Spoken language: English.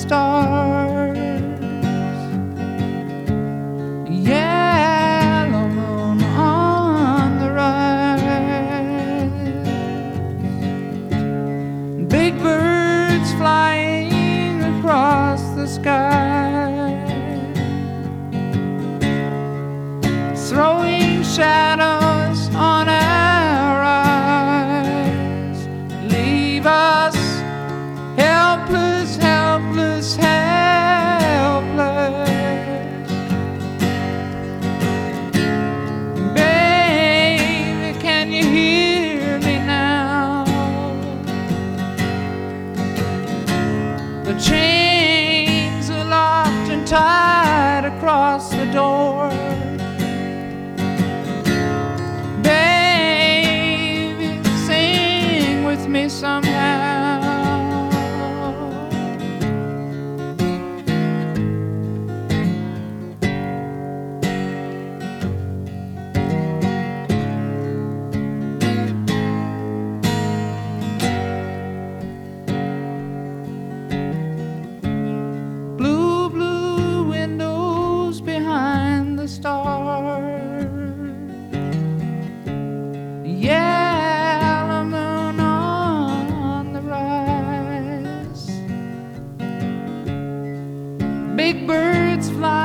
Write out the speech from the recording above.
stars. Yellow moon on the rise. Big birds flying across the sky, throwing shadows on our eyes. Leave us helpless, helpless, helpless. Baby, can you hear me now? The chains are locked and tied across the door. Baby, sing with me somehow. Blue, blue windows behind the stars. Yellow moon on the rise. Big birds fly